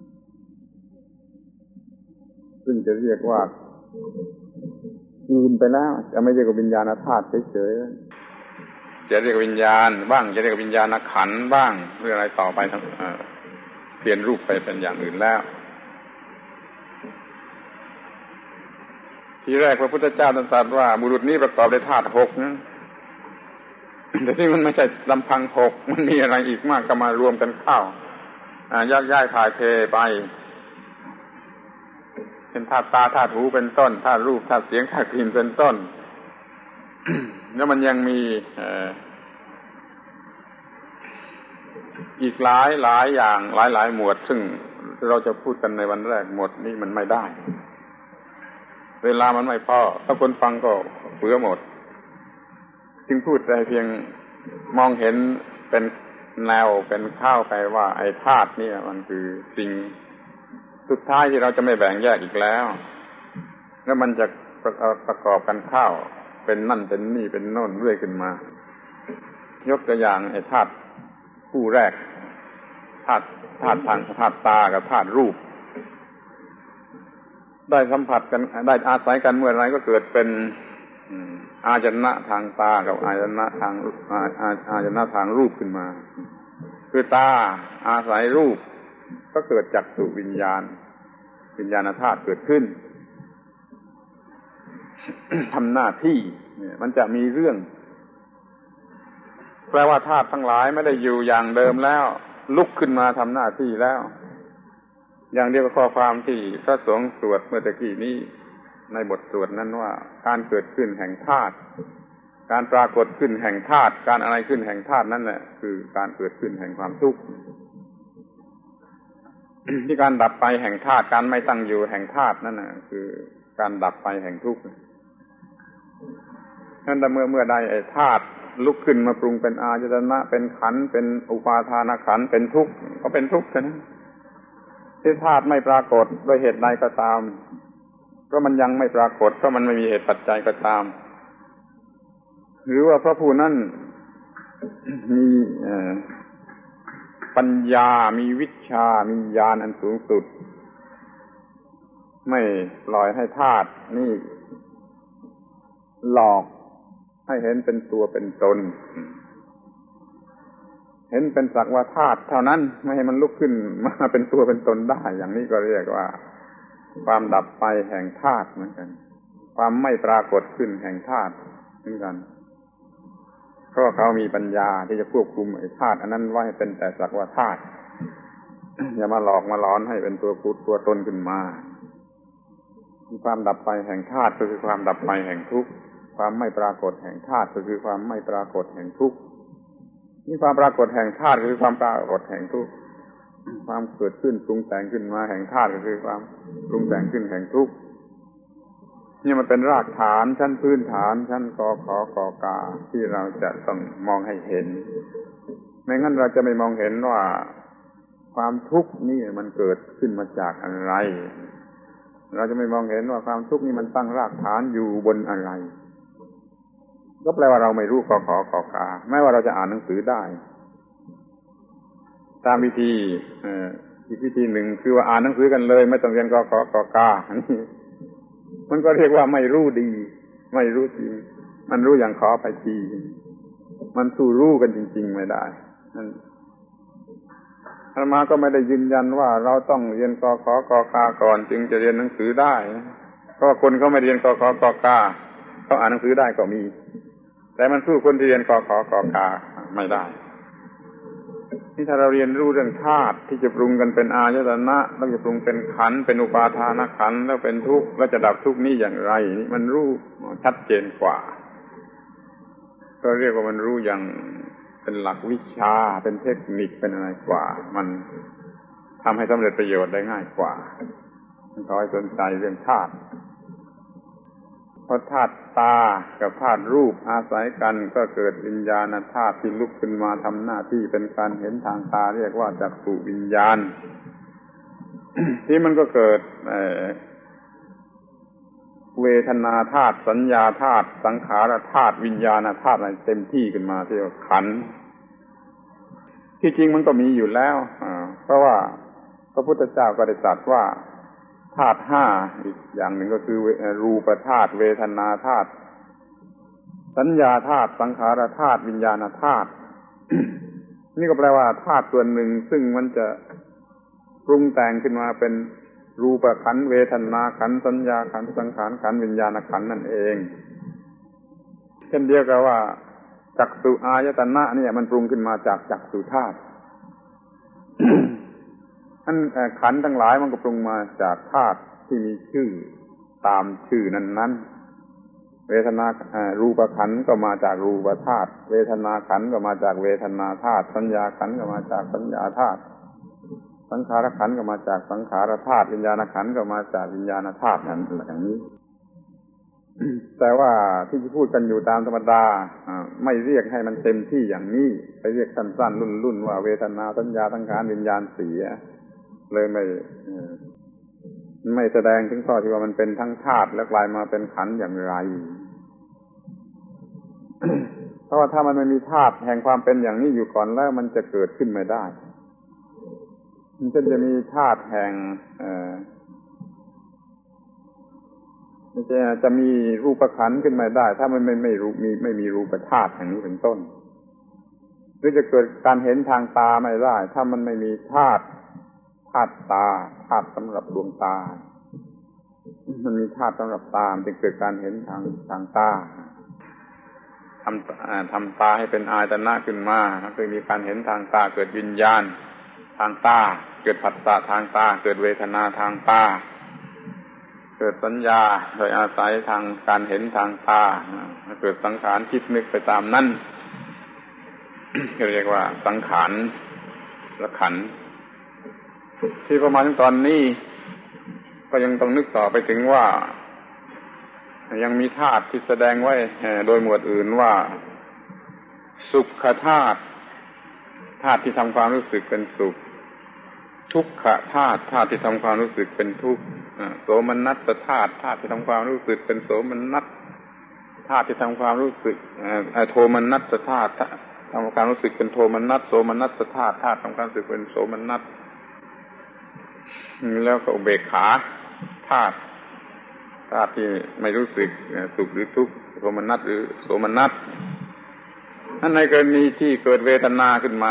ซึ่งจะเรียกว่าลืมไปแล้วจะไม่เรียกว่าวิญญาณธาตุเฉยๆจะเรียกวิญญาณบ้างจะเรียกวิญญาณขันธ์บ้างหรืออะไรต่อไปทั้งเปลี่ยนรูปไปเป็นอย่างอื่นแล้วทีแรกพระพุทธเจ้าตรัสว่าบุรุษนี้ประกอบด้วยธาตุหกนะแต่ที่มันไม่ใช่ลำพังหกมันมีอะไรอีกมากก็มารวมกันเข้ายักย้ายถ่ายเทไปเป็นธาตุตาธาตุหูเป็นต้นธาตุรูปธาตุเสียงธาตุกลิ่นเป็นต้น แล้วมันยังมีอีกหลายอย่างหลายหมวดซึ่งเราจะพูดกันในวันแรกหมดนี้มันไม่ได้เวลามันไม่พอถ้าคนฟังก็เบื่อหมดจึงพูดได้เพียงมองเห็นเป็นแนวเป็นข้าวไปว่าไอ้ธาตุนี่มันคือสิ่งสุดท้ายที่เราจะไม่แบ่งแยกอีกแล้วแล้วมันจะประกอบกันเข้าเป็นนั่นเป็นนี่เป็นโน่นเรื่อยขึ้นมายกตัวอย่างไอ้ธาตุคู่แรกธาตุทางธาตุตากับธาตุรูปได้สัมผัสกันได้อาศัยกันเมื่อไรก็เกิดเป็นอาจนะทางตากับอาจนะทางรูปขึ้นมาคือตาอาศัยรูปก็เกิดจักษุวิญญาณธาตุเกิดขึ้น ทำหน้าที่เนี่ยมันจะมีเรื่องแปลว่าธาตุทั้งหลายไม่ได้อยู่อย่างเดิมแล้วลุกขึ้นมาทำหน้าที่แล้วอย่างเดียวกับข้อความที่พระสงฆ์สวดเมื่อตะกี้นี้ในบทสวดนั้นว่าการเกิดขึ้นแห่งธาตุการปรากฏขึ้นแห่งธาตุการอะไรขึ้นแห่งธาตุนั่นแหละคือการเกิดขึ้นแห่งความทุกข์ ที่การดับไปแห่งธาตุการไม่ตั้งอยู่แห่งธาตุนั่นน่ะคือการดับไปแห่งทุกข์นั่นแต่เมื่อใดไอ้ธาตุลุกขึ้นมาปรุงเป็นอายตนะเป็นขันธ์เป็นอุปาทานขันธ์เป็นทุกข์ก็เป็นทุกข์นะที่ธาตุไม่ปรากฏโดยเหตุใดก็ตามเพราะมันยังไม่ปรากฏเพราะมันไม่มีเหตุปัจจัยก็ตามหรือว่าพระผู้นั้นมีปัญญามีวิชชามีญาณอันสูงสุดไม่ปล่อยให้ธาตุนี่หลอกให้เห็นเป็นตัวเป็นตนเห็นเป็นสักว่าธาตุเท่านั้นไม่ให้มันลุกขึ้นมาเป็นตัวเป็นตนได้อย่างนี้ก็เรียกว่าความดับไปแห่งธาตุเหมือนกันความไม่ปรากฏขึ้นแห่งธาตุเหมือนกันเพราะเขามีปัญญาที่จะควบคุมไอ้ธาตุอันนั้นไว้ให้เป็นแต่สักว่าธาตุ อย่ามาหลอกมาหลอนให้เป็นตัวพุทธตัวตนขึ้นมาความดับไปแห่งธาตุก็คือความดับไปแห่งทุกข์ความไม่ปรากฏแห่งธาตุก็คือความไม่ปรากฏแห่งทุกข์นี่ความปรากฏแห่งธาตุคือความปรากฏแห่งทุกข์ความเกิดขึ้นปรุงแต่งขึ้นมาแห่งธาตุก็คือความปรุงแต่งขึ้นแห่งทุกข์นี่มันเป็นรากฐานชั้นพื้นฐานชั้นกขกกที่เราจะต้องมองให้เห็นไม่งั้นเราจะไม่มองเห็นว่าความทุกข์นี่มันเกิดขึ้นมาจากอะไรเราจะไม่มองเห็นว่าความทุกข์นี่มันตั้งรากฐานอยู่บนอะไรก็แปลว่าเราไม่รู้กขกกแม้ว่าเราจะอ่านหนังสือได้ตามวิธีอีกวิธีหนึ่งคือว่าอ่านหนังสือกันเลยไม่ต้องเรียนกขกกนี่มันก็เรียกว่าไม่รู้ดีไม่รู้จริงมันรู้อย่างขอไปทีมันสู้รู้กันจริงๆไม่ได้นั่นอาตมาก็ไม่ได้ยืนยันว่าเราต้องเรียนกขกกก่อนจึงจะเรียนหนังสือได้เพราะคนเขาไม่เรียนกขกกเขาอ่านหนังสือได้ก็มีแต่มันสู้คนที่เรียนกขกกไม่ได้นี่ถ้าเราเรียนรู้เรื่องธาตุที่จะปรุงกันเป็นอายตนะแล้วจะปรุงเป็นขันธ์เป็นอุปาทานขันธ์แล้วเป็นทุกข์แล้วจะดับทุกข์นี้อย่างไรนี่มันรู้ชัดเจนกว่าก็เรียกว่ามันรู้อย่างเป็นหลักวิชาเป็นเทคนิคเป็นอะไรกว่ามันทำให้สำเร็จประโยชน์ได้ง่ายกว่าขอให้สนใจเรื่องธาตุพอธาตุตากับธาตุรูปอาศัยกันก็เกิดวิญญาณธาตุที่ลุกขึ้นมาทำหน้าที่เป็นการเห็นทางตาเรียกว่าจักขุวิญญาณ ที่มันก็เกิดเวทนาธาตุสัญญาธาตุสังขารธาตุวิญญาณธาตุอะไรเต็มที่ขึ้นมาที่เรียกว่าขันธ์ที่จริงมันก็มีอยู่แล้วเพราะว่าพระพุทธเจ้าก็ได้ตรัสว่าธาตุห้าอีกอย่างหนึ่งก็คือรูปธาตุเวทนาธาตุสัญญาธาตุสังขารธาตุวิญญาณธาตุ นี่ก็แปลว่าธาตุส่วนหนึ่งซึ่งมันจะปรุงแต่งขึ้นมาเป็นรูปขันธ์เวทนาขันธ์สัญญาขันธ์สังขารขันธ์วิญญาณขันธ์นั่นเองเช่นเดียวกับว่าจักษุอายตนะเนี่ยมันปรุงขึ้นมาจากจักษุธาตุ นั่นขันธ์ทั้งหลายมันก็ปรุงมาจากธาตุที่มีชื่อตามชื่อนั้นๆเวทนารูปขันธ์ก็มาจากรูปธาตุเวทนาขันธ์ก็มาจากเวทนาธาตุสัญญาขันธ์ก็มาจากสัญญาธาตุสังขารขันธ์ก็มาจากสังขารธาตุวิญญาณขันธ์ก็มาจากวิญญาณธาตุนั่นอย่างนี้ แต่ว่าที่พูดกันอยู่ตามธรรมดาไม่เรียกให้มันเต็มที่อย่างนี้ไปเรียกสั้นๆรุ่นๆว่าเวทนาสัญญาสังขารวิญญาณสี่เลยไม่แสดงถึงข้อที่ว่ามันเป็นทั้งธาตุแล้วกลายมาเป็นขันธ์อย่างไร เพราะว่าถ้ามันไม่มีธาตุแห่งความเป็นอย่างนี้อยู่ก่อนแล้วมันจะเกิดขึ้นไม่ได้มันจะมีธาตุแห่งจะมีรูปขันธ์ขึ้นมาได้ถ้ามันไม่มีรูปธาตุอย่างนี้เป็นต้นหรือจะเกิดการเห็นทางตาไม่ได้ถ้ามันไม่มีธาตุตาธาตุสำหรับดวงตามันมีธาตุสำหรับตามันจึงเกิดการเห็นทางตาทำตาให้เป็นอายตนะขึ้นมาคือมีการเห็นทางตาเกิดวิญญาณทางตาเกิดผัสสะทางตาเกิดเวทนาทางตาเกิดสัญญาโดยอาศัยทางการเห็นทางตาเกิดสังขารคิดนึกไปตามนั้น เรียกว่าสังขารและขันธ์ที่ประมาณตอนนี้ก็ยังต้องนึกต่อไปถึงว่ายังมีธาตุที่แสดงไว้โดยหมวดอื่นว่าสุขธาตุธาตุที่ทำความรู้สึกเป็นสุขทุกขธาตุธาตุที่ทำความรู้สึกเป็นทุกข์โสมนัสธาตุธาตุที่ทำความรู้สึกเป็นโสมนัสธาตุที่ทำความรู้สึกโทมนัสธาตุทำความรู้สึกเป็นโทมนัสโสมนัสธาตุธาตุทำความรู้สึกเป็นโสมนัสแล้วก็อุเบกขาธาตุที่ไม่รู้สึกสุขหรือทุกข์โทมนัสหรือโสมนัสนั่นในกรณีที่เกิดเวทนาขึ้นมา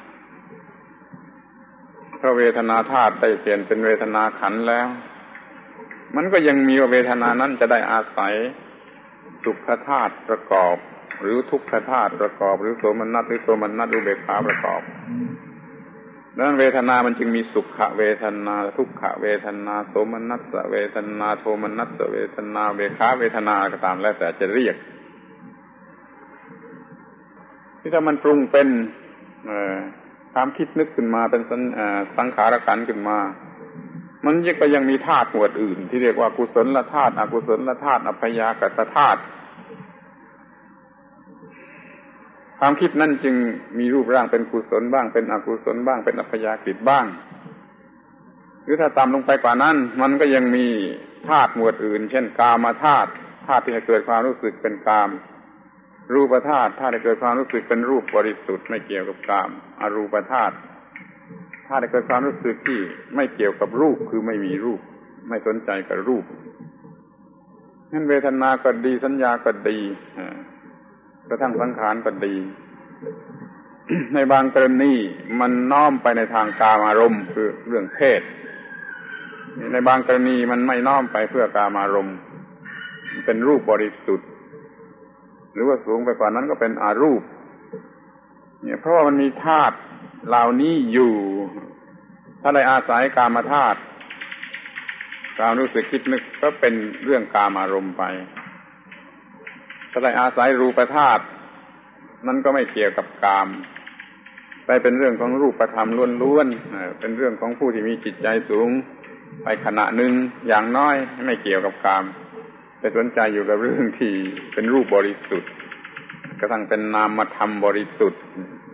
เพราะเวทนาธาตุได้เปลี่ยนเป็นเวทนาขันธ์แล้วมันก็ยังมีเวทนานั้นจะได้อาศัยสุขธาตุประกอบหรือทุกขธาตุประกอบหรือโสมนัสหรือโทมนัสอุเบกขาประกอบดังนั้นเวทนามันจึงมีสุขเวทนาทุกขเวทนาโสมนัสเวทนาโทมนัสเวทนาอุเบกขาเวทนาก็ตามแล้วแต่จะเรียกที่ถ้ามันปรุงเป็นความคิดนึกขึ้นมาเป็นสังขารขันธ์ขึ้นมามันก็ยังมีธาตุหมวดอื่นที่เรียกว่ากุศลธาตุอกุศลธาตุอัพยากตธาตุความคิดนั่นจึงมีรูปร่างเป็นกุศลบ้างเป็นอกุศลบ้างเป็นอัพยากฤตบ้างหรือถ้าต่ำลงไปกว่านั้นมันก็ยังมีธาตุหมวดอื่นเช่นกามธาตุธาตุที่ให้เกิดความรู้สึกเป็นกามรูปธาตุธาตุที่เกิดความรู้สึกเป็นรูปบริสุทธิ์ไม่เกี่ยวกับกามอรูปธาตุธาตุที่เกิดความรู้สึกที่ไม่เกี่ยวกับรูปคือไม่มีรูปไม่สนใจกับรูปงั้นเวทนาก็ดีสัญญาก็ดีกระทั่งสังขารก็ดี ในบางกรณีมันน้อมไปในทางกามารมณ์คือเรื่องเพศในบางกรณีมันไม่น้อมไปเพื่อกามารมณ์เป็นรูปบริสุทธิ์หรือว่าสูงไปกว่านั้นก็เป็นอารูปเนี่ยเพราะว่ามันมีธาตุเหล่านี้อยู่ถ้าได้อาศัยกามธาตุความรู้สึกคิดนึกก็เป็นเรื่องกามารมณ์ไปถ้าได้อาศัยรูปธาตุนั้นก็ไม่เกี่ยวกับกามแต่เป็นเรื่องของรูปธรรมล้วนๆเป็นเรื่องของผู้ที่มีจิตใจสูงไปขณะหนึ่งอย่างน้อยไม่เกี่ยวกับกามไปสนใจอยู่กับเรื่องที่เป็นรูปบริสุทธิ์กระทั่งเป็นนามธรรมบริสุทธิ์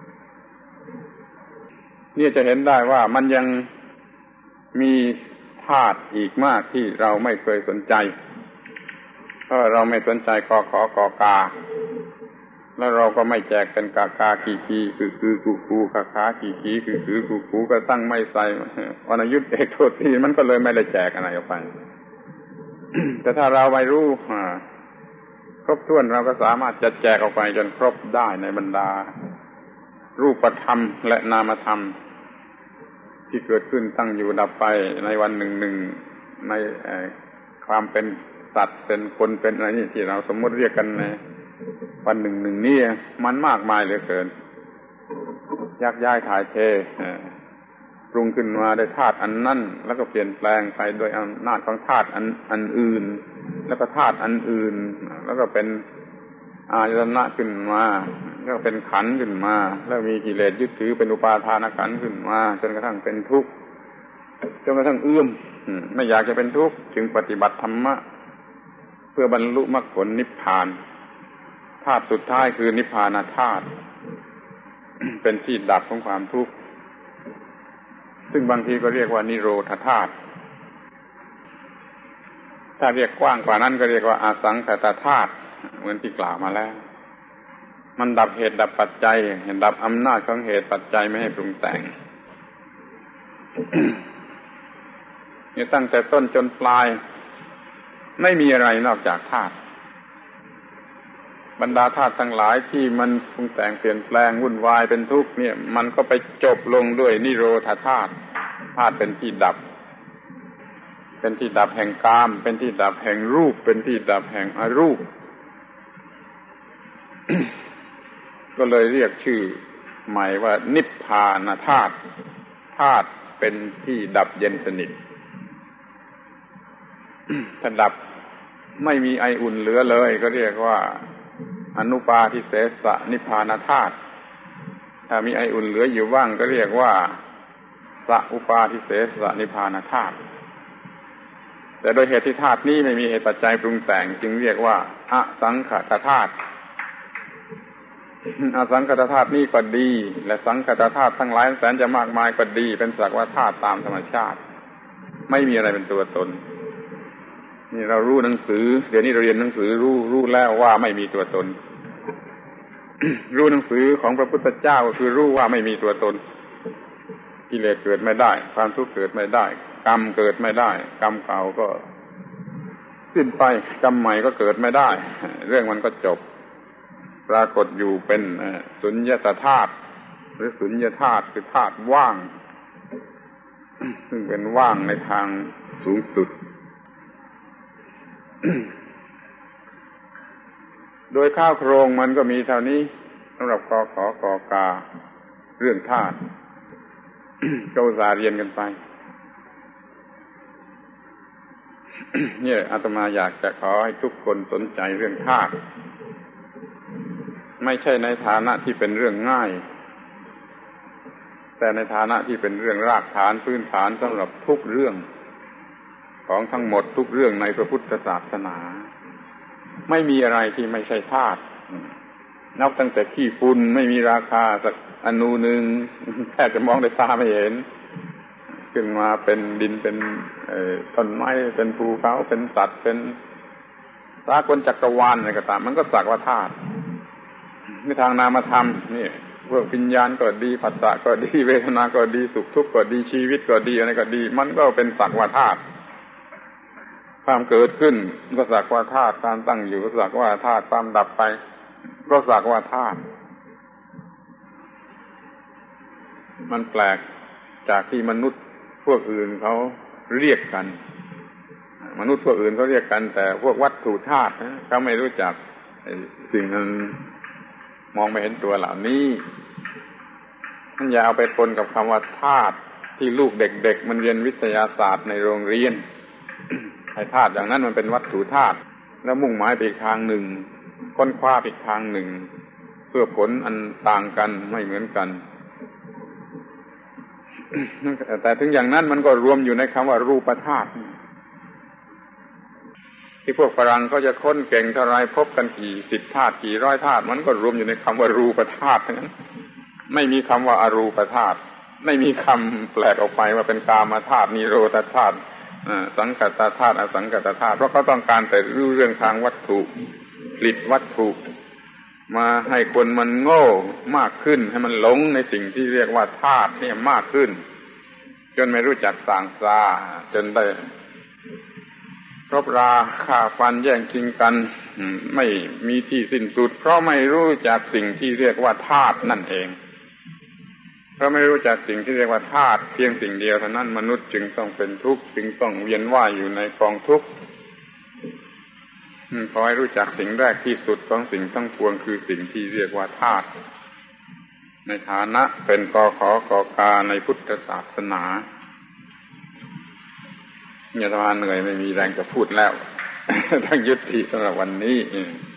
นี่จะเห็นได้ว่ามันยังมีธาตุอีกมากที่เราไม่เคยสนใจเพราะเราไม่สนใจกอขอกอกาแล้วเราก็ไม่แจกเป็นกากากีกีคือกูคาคากีกีคือกูก็ตั้งไม่ใส่วรรณยุทธ์เอกโทษทีมันก็เลยไม่ได้แจกอะไรออกไป แต่ถ้าเราไม่รู้ครบถ้วนเราก็สามารถจะแจกออกไปจนครบได้ในบรรดารูปธรรมและนามธรรมที่เกิดขึ้นตั้งอยู่ดับไปในวันหนึ่งในความเป็นสัตว์เป็นคนเป็นอะไรนี่ที่เราสมมติเรียกกันในวันหนึ่งนี่มันมากมายเหลือเกินยักย้ายถ่ายเทปรุงขึ้นมาได้ธาตุอันนั้นแล้วก็เปลี่ยนแปลงไปโดยอำนาจของธาตุอันอื่นแล้วก็ธาตุอันอื่นแล้วก็เป็นอายตนะขึ้นมาแล้วก็เป็นขันธ์ขึ้นมาแล้วมีกิเลสยึดถือเป็นอุปาทานขันธ์ขึ้นมาจนกระทั่งเป็นทุกข์จนกระทั่งเอื้อมไม่อยากจะเป็นทุกข์จึงปฏิบัติธรรมะเพื่อบรรลุมรรคผลนิพพานธาตุสุดท้ายคือนิพพานธาตุ เป็นที่ดับของความทุกข์ซึ่งบางทีก็เรียกว่านิโรธธาตุถ้าเรียกกว้างกว่านั้นก็เรียกว่าอสังขตธาตุเหมือนที่กล่าวมาแล้วมันดับเหตุดับปัจจัยดับอำนาจของเหตุปัจจัยไม่ให้ปรุงแต่ง นี่ตั้งแต่ต้นจนปลายไม่มีอะไรนอกจากธาตุบรรดาธาตุทั้งหลายที่มันปรุงแต่งเปลี่ยนแปลงวุ่นวายเป็นทุกข์เนี่ยมันก็ไปจบลงด้วยนิโรธธาตุธาตุเป็นที่ดับเป็นที่ดับแห่งกามเป็นที่ดับแห่งรูปเป็นที่ดับแห่งอรูป ก็เลยเรียกชื่อใหม่ว่านิพพานธาตุธาตุเป็นที่ดับเย็นสนิท ถ้าดับไม่มีไออุ่นเหลือเลยก็เรียกว่าอนุปาทิเสสนิพพานธาตุถ้ามีไออุ่นเหลืออยู่บ้างก็เรียกว่าสัอุปาทิเสสนิพพานธาตุแต่โดยเหตุที่ธาตุนี้ไม่มีเหตุปัจจัยปรุงแต่งจึงเรียกว่าอสังขตธาตุอสังขตธาตุนี้ก็ดีและสังขตธาตุทั้งหลายแสนจะมากมายก็ดีเป็นสักว่าธาตุตามธรรมชาติไม่มีอะไรเป็นตัวตนนี่เรารู้หนังสือเดี๋ยวนี้เราเรียนหนังสือรู้แล้วว่าไม่มีตัวตน รู้หนังสือของพระพุทธเจ้าก็คือรู้ว่าไม่มีตัวตนกิเลสเกิดไม่ได้ความทุกข์เกิดไม่ได้กรรมเกิดไม่ได้กรรมเก่าก็สิ้นไปกรรมใหม่ก็เกิดไม่ได้เรื่องมันก็จบปรากฏอยู่เป็นสุญญตธาตุหรือสุญญธาตุคือธาตุว่าง ซึ่งเป็นว่างในทางสูงสุด โดยข้าวโครงมันก็มีเท่านี้สำหรับกอขอกอกาเรื่องธาตุ ก็อุตส่าห์เรียนกันไป เนี่ยอาตมาอยากจะขอให้ทุกคนสนใจเรื่องธาตุไม่ใช่ในฐานะที่เป็นเรื่องง่ายแต่ในฐานะที่เป็นเรื่องรากฐานพื้นฐานสำหรับทุกเรื่องของทั้งหมดทุกเรื่องในพระพุทธศาสนาไม่มีอะไรที่ไม่ใช่ธาตุนับตั้งแต่ขี้ฝุ่นไม่มีราคาสักอนูนึงแค่จะมองด้วยตาไม่เห็นขึ้นมาเป็นดินเป็นต้นไม้เป็นภูเขาเป็นสัตว์เป็นสากลจักรวาลอะไรก็ตามมันก็สักว่าธาตุในทางนามธรรมนี่พวกวิญญาณก็ดีผัสสะก็ดีเวทนาก็ดีสุขทุกข์ก็ดีชีวิตก็ดีอะไรก็ดีมันก็เป็นสักว่าธาตุความเกิดขึ้นก็สักว่าธาตุการตั้งอยู่ก็สักว่าธาตุความดับไปก็สักว่าธาตุมันแปลกจากที่มนุษย์พวกอื่นเขาเรียกกันมนุษย์พวกอื่นเขาเรียกกันแต่พวกวัตถุธาตุเขาไม่รู้จักสิ่งนั้นมองไม่เห็นตัวเหล่านี้ท่านอย่าเอาไปปนกับคำว่าธาตุที่ลูกเด็กๆมันเรียนวิทยาศาสตร์ในโรงเรียน ไอ้ธาตุอย่างนั้นมันเป็นวัตถุธาตุแล้วมุ่งหมายไปอีกทางหนึ่งค้นคว้าไปอีกทางหนึ่งเพื่อผลอันต่างกันไม่เหมือนกัน แต่ถึงอย่างนั้นมันก็รวมอยู่ในคำว่ารูปธาตุที่พวกฝรั่งเขาจะค้นเก่งเท่าไรพบกันกี่สิบธาตุกี่ร้อยธาตุมันก็รวมอยู่ในคำว่ารูปธาตุทั้งนั้นไม่มีคำว่าอรูปธาตุไม่มีคำแปลกออกไปว่าเป็นกามธาตุนิโรธธาตุสังกัตธาตุอสังกัตธาตุเพราะเขาต้องการแต่รู้เรื่องทางวัตถุผลิตวัตถุมาให้คนมันโง่มากขึ้นให้มันหลงในสิ่งที่เรียกว่าธาตุนี่มากขึ้นจนไม่รู้จักต่างซาจนได้รบราฆ่าฟันแย่งชิงกันไม่มีที่สิ้นสุดเพราะไม่รู้จักสิ่งที่เรียกว่าธาตุนั่นเองเพราะไม่รู้จักสิ่งที่เรียกว่าธาตุเพียงสิ่งเดียวเท่านั้นมนุษย์จึงต้องเป็นทุกข์จึงต้องเวียนว่ายอยู่ในกองทุกข์ขอให้รู้จักสิ่งแรกที่สุดของสิ่งทั้งปวงคือสิ่งที่เรียกว่าธาตุในฐานะเป็นกขกกาในพุทธศาสนาเนี่ยอาตมาเหนื่อยไม่มีแรงจะพูดแล้วต้องยุติสำหรับวันนี้